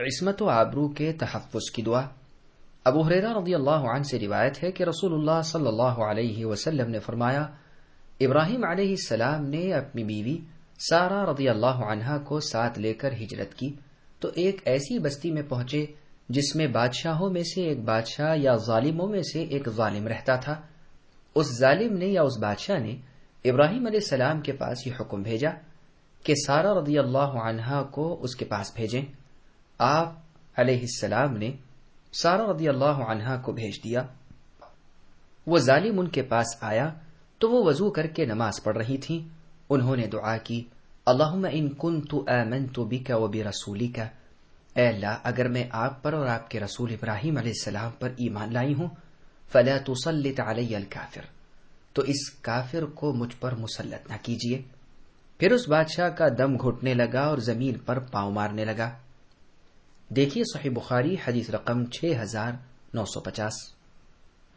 عصمت و آبرو کے تحفظ کی دعا۔ ابو ہریرہ رضی اللہ عنہ سے روایت ہے کہ رسول اللہ صلی اللہ علیہ وسلم نے فرمایا، ابراہیم علیہ السلام نے اپنی بیوی سارہ رضی اللہ عنہا کو ساتھ لے کر ہجرت کی تو ایک ایسی بستی میں پہنچے جس میں بادشاہوں میں سے ایک بادشاہ یا ظالموں میں سے ایک ظالم رہتا تھا۔ اس ظالم نے یا اس بادشاہ نے ابراہیم علیہ السلام کے پاس یہ حکم بھیجا کہ سارہ رضی اللہ عنہا کو اس کے پاس بھیجیں۔ آپ علیہ السلام نے سارہ رضی اللہ عنہا کو بھیج دیا۔ وہ ظالم ان کے پاس آیا تو وہ وضو کر کے نماز پڑھ رہی تھیں۔ انہوں نے دعا کی، اللہم ان کنت آمنت بک و برسولک، اے اللہ اگر میں آپ پر اور آپ کے رسول ابراہیم علیہ السلام پر ایمان لائی ہوں، فلا تسلط علی الکافر، تو اس کافر کو مجھ پر مسلط نہ کیجیے۔ پھر اس بادشاہ کا دم گھٹنے لگا اور زمین پر پاؤں مارنے لگا۔ دیکھیے صحیح بخاری حدیث رقم 6950۔